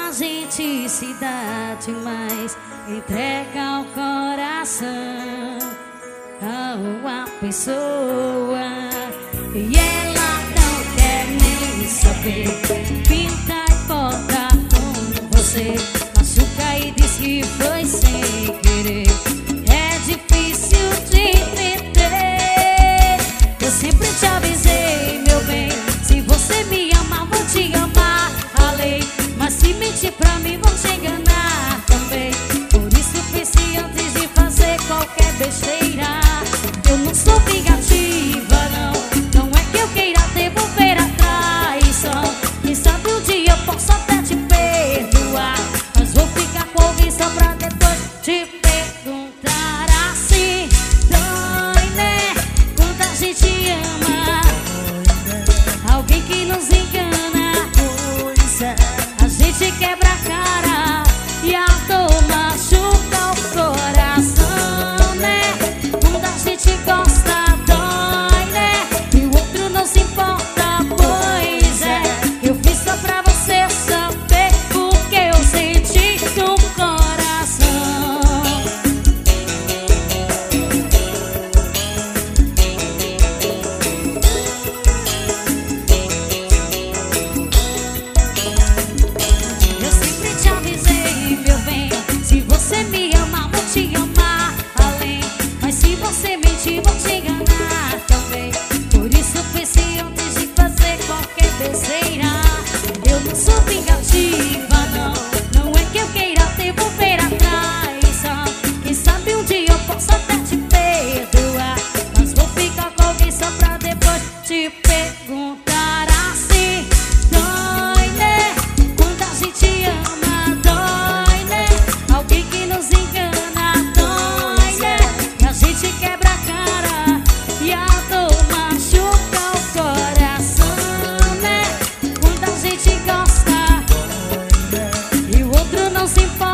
a gente se dá demais, entrega o coração a uma pessoa e ela não quer nem saber. Pinta e bota com você, machuca e diz que foi sem querer. É difícil de entender. Eu sempre te avisei, meu bem, se você me ama, vou te amar além. Mas se mentir pra mim, vou te enganar também. Por isso pense antes de fazer qualquer besteira. Eu não sou vingativa, não. Não é que eu queira devolver a traição. Quem sabe um dia eu posso até te perdoar, mas vou ficar com alguém só pra depois te perguntar assim. Dói, né? Quando a gente ama alguém que nos engana, a gente quebra a cara e a dor machuca o coração, né? Quando a gente gosta, dói, né? E o outro não se importa, pois é. Eu fiz só pra você saber o que eu senti no coração. Eu sempre te avisei, meu bem, se você me ama, vou te amar além. Mas se você mentir, vou te enganar também. Por isso pense antes de fazer qualquer besteira. Eu não sou vingativa, não. Não é que eu queira devolver a traição. Quem sabe um dia eu posso até te perdoar, mas vou ficar com alguém só pra depois te perguntar assim. Dói, né? Quando a gente ama, dói, né? Alguém que nos engana, dói, né? E a gente quebra a cara e a dor machuca o coração, né? Quando a gente gosta e o outro não se importa,